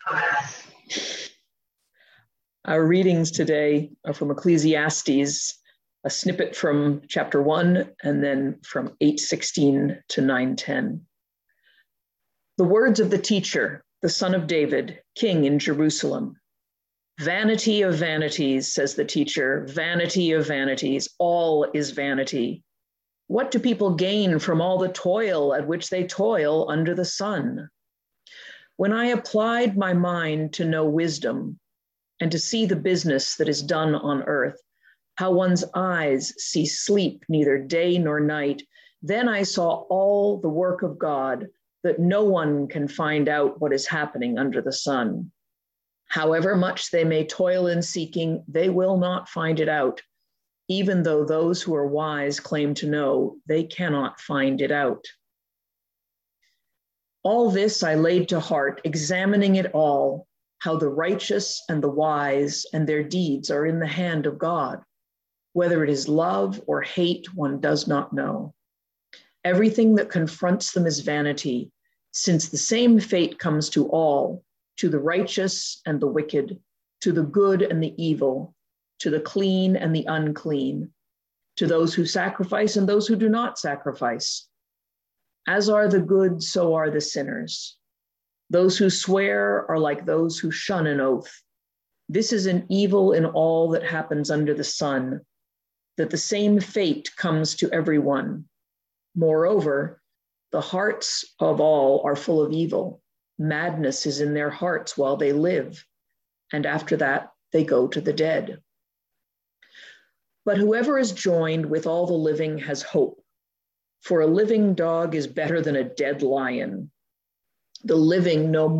Our readings today are from Ecclesiastes, a snippet from chapter 1 and then from 8:16 to 9:10. The words of the teacher, the son of David, king in Jerusalem. Vanity of vanities, says the teacher, vanity of vanities, all is vanity. What do people gain from all the toil at which they toil under the sun? When I applied my mind to know wisdom and to see the business that is done on earth, how one's eyes see sleep neither day nor night, then I saw all the work of God, that no one can find out what is happening under the sun. However much they may toil in seeking, they will not find it out. Even though those who are wise claim to know, they cannot find it out. All this I laid to heart, examining it all, how the righteous and the wise and their deeds are in the hand of God. Whether it is love or hate, one does not know. Everything that confronts them is vanity, since the same fate comes to all, to the righteous and the wicked, to the good and the evil, to the clean and the unclean, to those who sacrifice and those who do not sacrifice. As are the good, so are the sinners. Those who swear are like those who shun an oath. This is an evil in all that happens under the sun, that the same fate comes to everyone. Moreover, the hearts of all are full of evil. Madness is in their hearts while they live, and after that they go to the dead. But whoever is joined with all the living has hope, for a living dog is better than a dead lion. The living know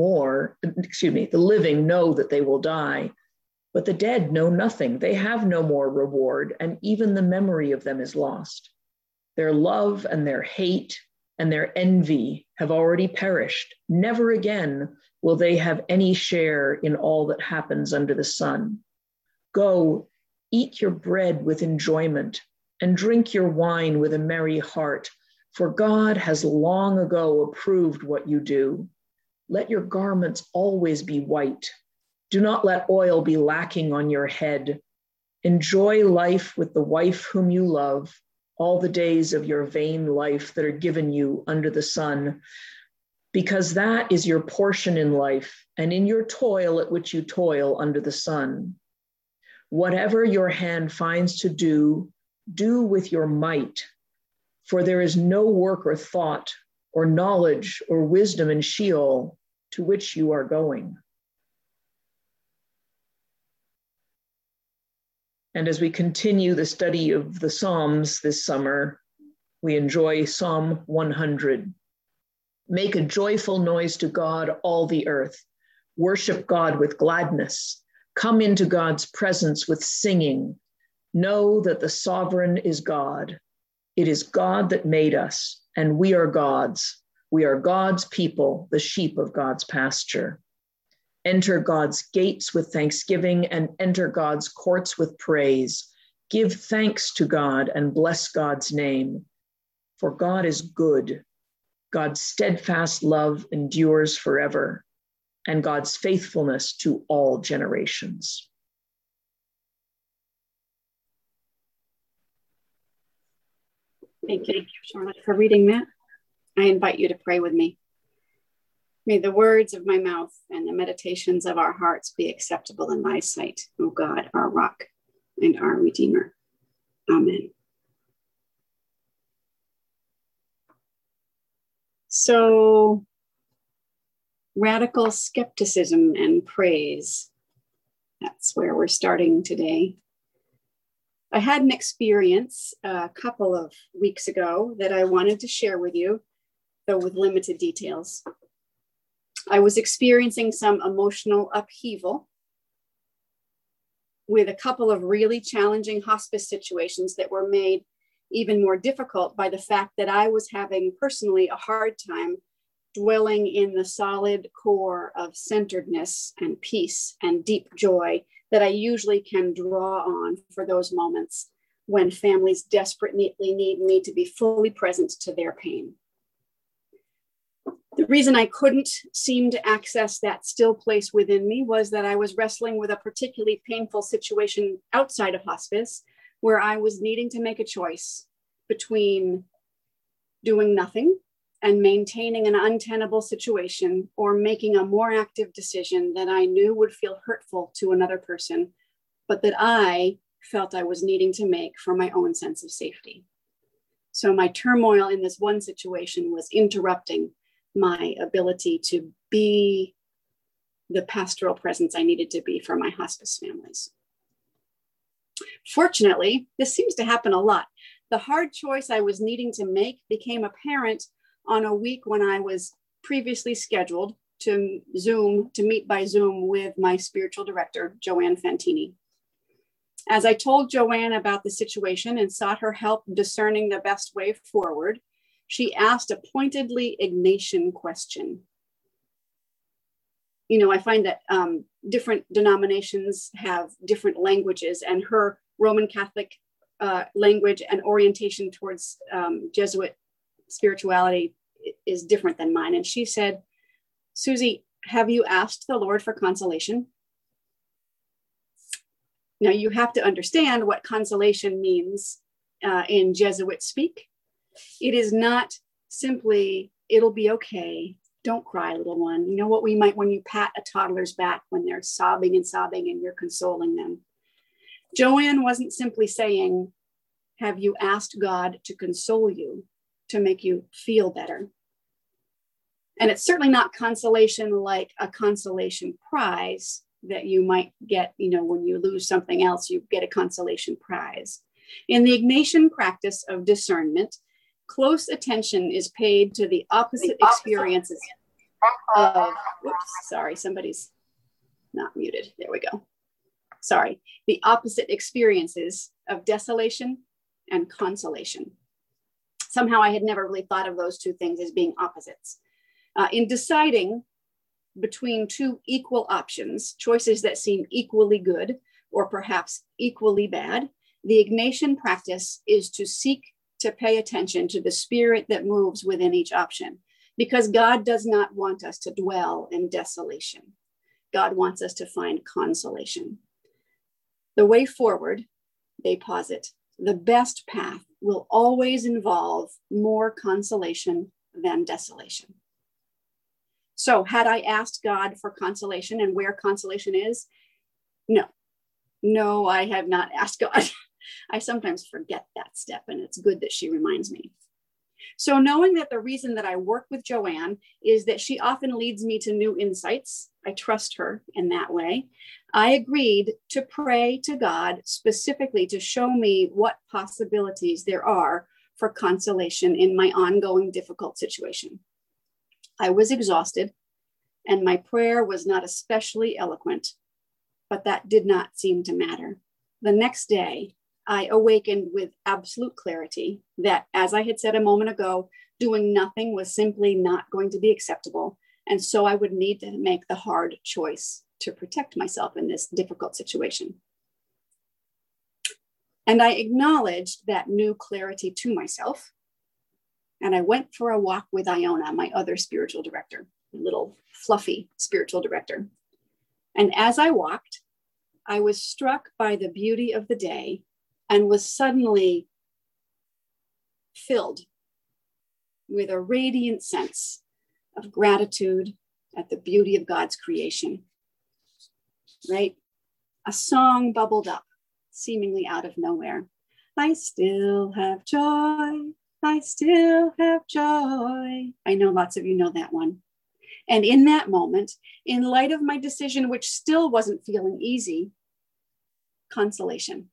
that they will die, but the dead know nothing. They have no more reward, and even the memory of them is lost. Their love and their hate and their envy have already perished. Never again will they have any share in all that happens under the sun. Go, eat your bread with enjoyment and drink your wine with a merry heart, for God has long ago approved what you do. Let your garments always be white. Do not let oil be lacking on your head. Enjoy life with the wife whom you love, all the days of your vain life that are given you under the sun, because that is your portion in life and in your toil at which you toil under the sun. Whatever your hand finds to do, do with your might, for there is no work or thought or knowledge or wisdom in Sheol to which you are going. And as we continue the study of the Psalms this summer, we enjoy Psalm 100. Make a joyful noise to God, all the earth. Worship God with gladness. Come into God's presence with singing. Know that the sovereign is God. It is God that made us, and we are God's. We are God's people, the sheep of God's pasture. Enter God's gates with thanksgiving and enter God's courts with praise. Give thanks to God and bless God's name. For God is good. God's steadfast love endures forever, and God's faithfulness to all generations. Thank you, Charlotte, for reading that. I invite you to pray with me. May the words of my mouth and the meditations of our hearts be acceptable in thy sight, O God, our rock and our Redeemer. Amen. So, radical skepticism and praise. That's where we're starting today. I had an experience a couple of weeks ago that I wanted to share with you, though with limited details. I was experiencing some emotional upheaval with a couple of really challenging hospice situations that were made even more difficult by the fact that I was having personally a hard time dwelling in the solid core of centeredness and peace and deep joy that I usually can draw on for those moments when families desperately need me to be fully present to their pain. The reason I couldn't seem to access that still place within me was that I was wrestling with a particularly painful situation outside of hospice, where I was needing to make a choice between doing nothing and maintaining an untenable situation, or making a more active decision that I knew would feel hurtful to another person, but that I felt I was needing to make for my own sense of safety. So my turmoil in this one situation was interrupting my ability to be the pastoral presence I needed to be for my hospice families. Fortunately, this seems to happen a lot. The hard choice I was needing to make became apparent on a week when I was previously scheduled to meet by Zoom with my spiritual director, Joanne Fantini. As I told Joanne about the situation and sought her help discerning the best way forward, she asked a pointedly Ignatian question. You know, I find that different denominations have different languages, and her Roman Catholic language and orientation towards Jesuit spirituality is different than mine. And she said, "Susie, have you asked the Lord for consolation?" Now, you have to understand what consolation means in Jesuit speak. It is not simply, "It'll be okay. Don't cry, little one." You know what we might, when you pat a toddler's back when they're sobbing and sobbing and you're consoling them. Joanne wasn't simply saying, "Have you asked God to console you, to make you feel better?" And it's certainly not consolation like a consolation prize that you might get, you know, when you lose something else, you get a consolation prize. In the Ignatian practice of discernment, close attention is paid to the opposite experiences of, somebody's not muted. There we go. Sorry. The opposite experiences of desolation and consolation. Somehow I had never really thought of those two things as being opposites. In deciding between two equal options, choices that seem equally good or perhaps equally bad, the Ignatian practice is to seek to pay attention to the spirit that moves within each option, because God does not want us to dwell in desolation. God wants us to find consolation. The way forward, they posit, the best path will always involve more consolation than desolation. So had I asked God for consolation and where consolation is? No, I have not asked God. I sometimes forget that step, and it's good that she reminds me. So knowing that the reason that I work with Joanne is that she often leads me to new insights, I trust her in that way, I agreed to pray to God specifically to show me what possibilities there are for consolation in my ongoing difficult situation. I was exhausted, and my prayer was not especially eloquent, but that did not seem to matter. The next day, I awakened with absolute clarity that, as I had said a moment ago, doing nothing was simply not going to be acceptable. And so I would need to make the hard choice to protect myself in this difficult situation. And I acknowledged that new clarity to myself. And I went for a walk with Iona, my other spiritual director, a little fluffy spiritual director. And as I walked, I was struck by the beauty of the day and was suddenly filled with a radiant sense of gratitude at the beauty of God's creation, right? A song bubbled up, seemingly out of nowhere. I still have joy. I still have joy. I know lots of you know that one. And in that moment, in light of my decision, which still wasn't feeling easy, consolation.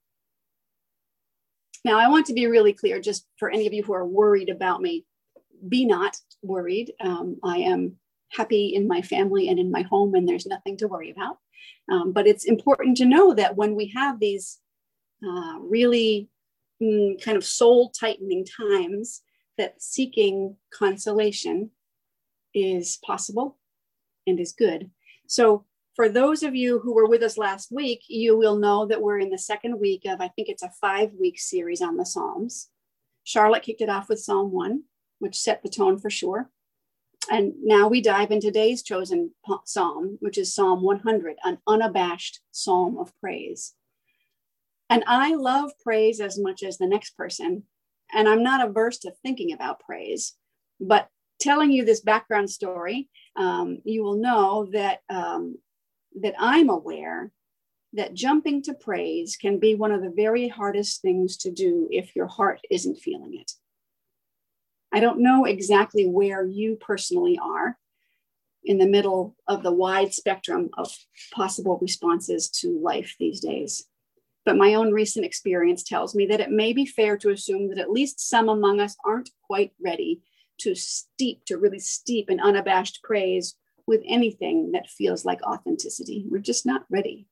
Now, I want to be really clear, just for any of you who are worried about me, be not worried. I am happy in my family and in my home, and there's nothing to worry about. But it's important to know that when we have these really kind of soul tightening times, that seeking consolation is possible and is good. So for those of you who were with us last week, you will know that we're in the second week of, I think it's a 5-week series on the Psalms. Charlotte kicked it off with Psalm 1, which set the tone for sure. And now we dive into today's chosen psalm, which is Psalm 100, an unabashed psalm of praise. And I love praise as much as the next person. And I'm not averse to thinking about praise, but telling you this background story, you will know that, that I'm aware that jumping to praise can be one of the very hardest things to do if your heart isn't feeling it. I don't know exactly where you personally are in the middle of the wide spectrum of possible responses to life these days. But my own recent experience tells me that it may be fair to assume that at least some among us aren't quite ready to really steep in unabashed praise with anything that feels like authenticity. We're just not ready.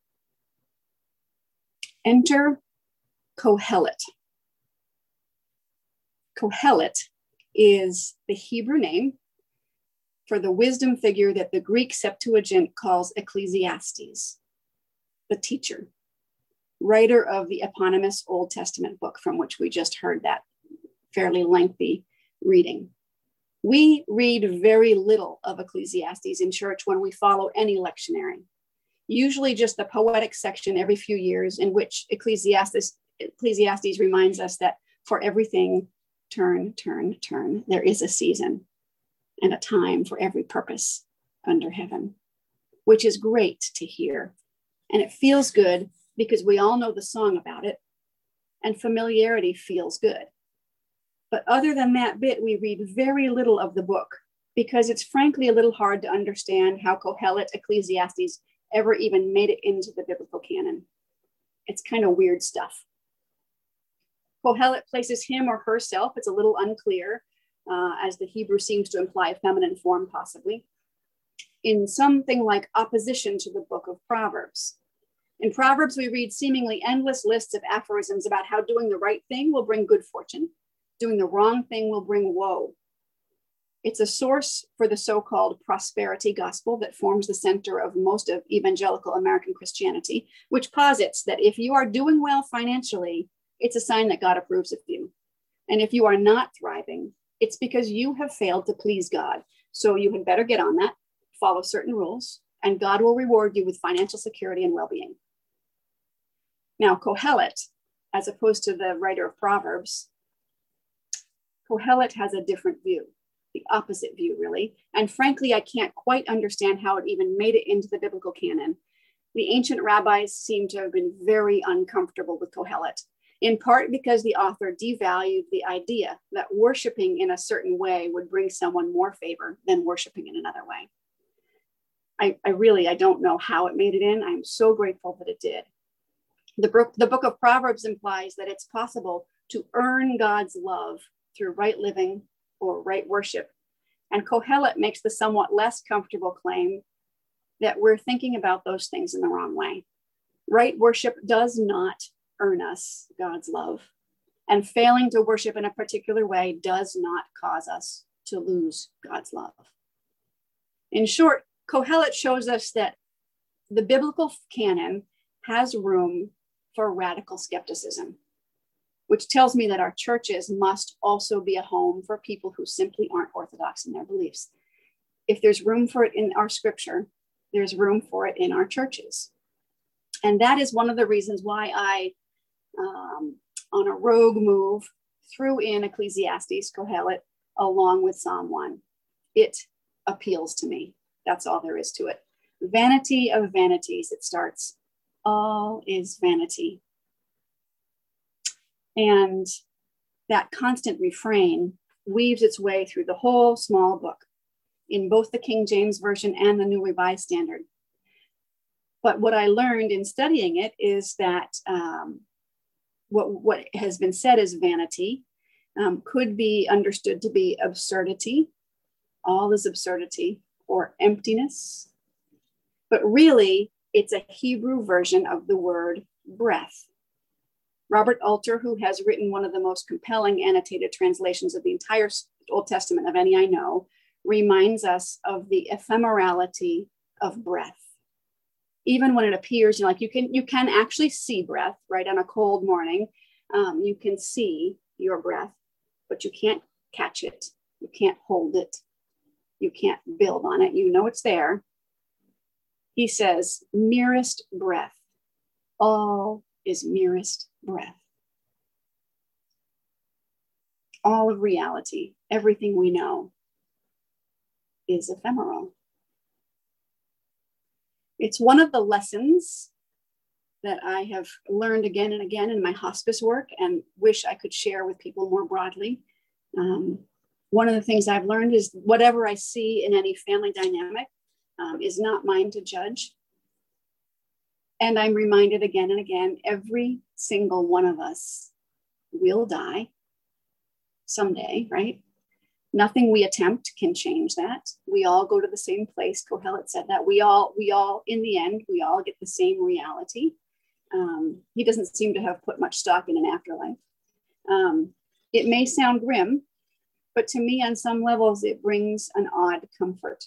Enter Kohelet. Kohelet is the Hebrew name for the wisdom figure that the Greek Septuagint calls Ecclesiastes, the teacher, writer of the eponymous Old Testament book from which we just heard that fairly lengthy reading. We read very little of Ecclesiastes in church when we follow any lectionary, usually just the poetic section every few years in which Ecclesiastes reminds us that for everything, turn, there is a season and a time for every purpose under heaven, which is great to hear. And it feels good because we all know the song about it, and familiarity feels good. But other than that bit, we read very little of the book because it's frankly a little hard to understand how Kohelet Ecclesiastes ever even made it into the biblical canon. It's kind of weird stuff. Kohelet places him or herself, it's a little unclear, as the Hebrew seems to imply a feminine form possibly, in something like opposition to the book of Proverbs. In Proverbs, we read seemingly endless lists of aphorisms about how doing the right thing will bring good fortune, doing the wrong thing will bring woe. It's a source for the so-called prosperity gospel that forms the center of most of evangelical American Christianity, which posits that if you are doing well financially, it's a sign that God approves of you. And if you are not thriving, it's because you have failed to please God. So you had better get on that, follow certain rules, and God will reward you with financial security and well-being. Now, Kohelet, as opposed to the writer of Proverbs, Kohelet has a different view, the opposite view, really. And frankly, I can't quite understand how it even made it into the biblical canon. The ancient rabbis seem to have been very uncomfortable with Kohelet, in part because the author devalued the idea that worshiping in a certain way would bring someone more favor than worshiping in another way. I don't know how it made it in. I'm so grateful that it did. The book of Proverbs implies that it's possible to earn God's love through right living or right worship. And Kohelet makes the somewhat less comfortable claim that we're thinking about those things in the wrong way. Right worship does not earn us God's love. And failing to worship in a particular way does not cause us to lose God's love. In short, Kohelet shows us that the biblical canon has room for radical skepticism, which tells me that our churches must also be a home for people who simply aren't orthodox in their beliefs. If there's room for it in our scripture, there's room for it in our churches. And that is one of the reasons why I, on a rogue move, threw in Ecclesiastes, Kohelet, along with Psalm 1. It appeals to me. That's all there is to it. Vanity of vanities, it starts. All is vanity. And that constant refrain weaves its way through the whole small book in both the King James Version and the New Revised Standard. But what I learned in studying it is that what has been said as vanity could be understood to be absurdity. All is absurdity or emptiness. But really, it's a Hebrew version of the word breath. Robert Alter, who has written one of the most compelling annotated translations of the entire Old Testament of any I know, reminds us of the ephemerality of breath. Even when it appears, like you can actually see breath, right? On a cold morning, you can see your breath, but you can't catch it. You can't hold it. You can't build on it. You know it's there. He says, merest breath. All is merest breath. All of reality, everything we know, is ephemeral. It's one of the lessons that I have learned again and again in my hospice work and wish I could share with people more broadly. One of the things I've learned is whatever I see in any family dynamic is not mine to judge. And I'm reminded again and again, every single one of us will die someday, right? Nothing we attempt can change that. We all go to the same place. Kohelet said that. We all, in the end, we all get the same reality. He doesn't seem to have put much stock in an afterlife. It may sound grim, but to me, on some levels, it brings an odd comfort.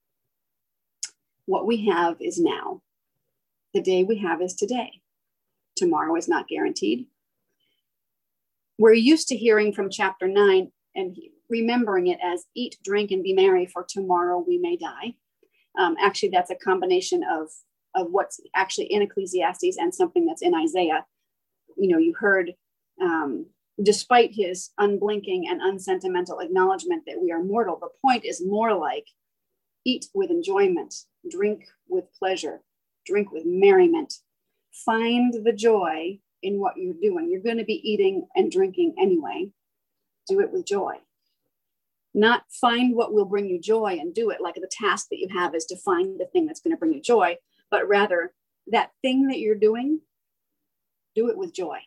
What we have is now. The day we have is today. Tomorrow is not guaranteed. We're used to hearing from chapter 9 and remembering it as eat, drink, and be merry, for tomorrow we may die. Actually, that's a combination of what's actually in Ecclesiastes and something that's in Isaiah. You know, you heard, despite his unblinking and unsentimental acknowledgement that we are mortal, the point is more like eat with enjoyment, drink with pleasure, drink with merriment. Find the joy in what you're doing. You're going to be eating and drinking anyway. Do it with joy. Not find what will bring you joy and do it, like the task that you have is to find the thing that's going to bring you joy, but rather that thing that you're doing, do it with joy.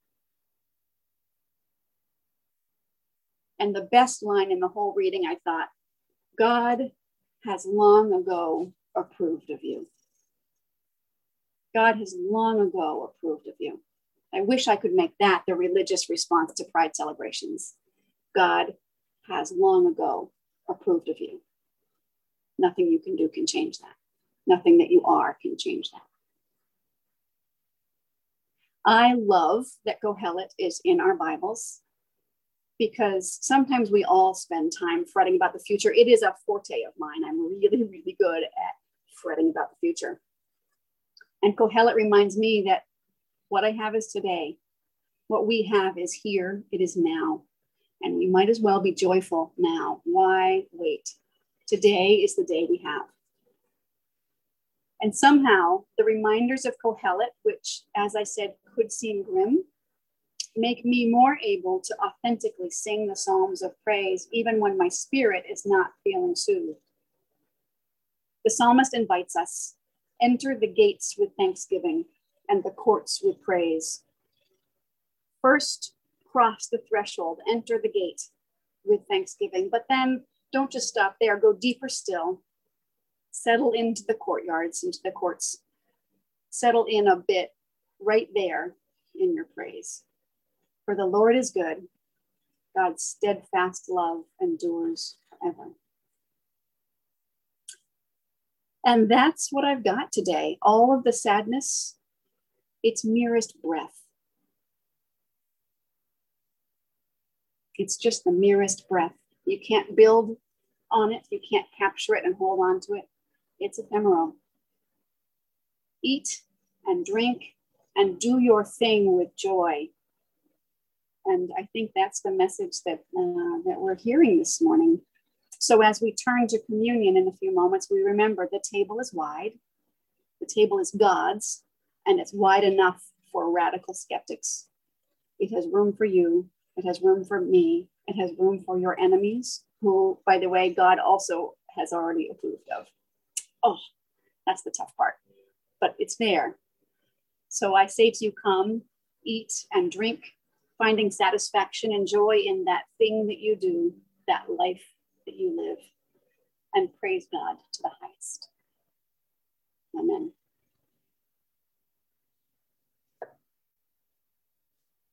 And the best line in the whole reading, I thought, God has long ago approved of you. God has long ago approved of you. I wish I could make that the religious response to Pride celebrations. God has long ago approved of you. Nothing you can do can change that. Nothing that you are can change that. I love that Kohelet is in our Bibles because sometimes we all spend time fretting about the future. It is a forte of mine. I'm really, really good at fretting about the future. And Kohelet reminds me that what I have is today. What we have is here. It is now. And we might as well be joyful now. Why wait? Today is the day we have. And somehow the reminders of Kohelet, which, as I said, could seem grim, make me more able to authentically sing the psalms of praise, even when my spirit is not feeling soothed. The psalmist invites us, enter the gates with thanksgiving and the courts with praise. First, cross the threshold, enter the gate with thanksgiving, but then don't just stop there, go deeper still. Settle into the courtyards, into the courts. Settle in a bit right there in your praise. For the Lord is good. God's steadfast love endures forever. And that's what I've got today. All of the sadness, it's merest breath. It's just the merest breath. You can't build on it. You can't capture it and hold on to it. It's ephemeral. Eat and drink and do your thing with joy. And I think that's the message that we're hearing this morning. So as we turn to communion in a few moments, we remember the table is wide. The table is God's, and it's wide enough for radical skeptics. It has room for you. It has room for me. It has room for your enemies, who, by the way, God also has already approved of. Oh, that's the tough part, but it's there. So I say to you, come, eat and drink, finding satisfaction and joy in that thing that you do, that life that you live, and praise God to the highest. Amen.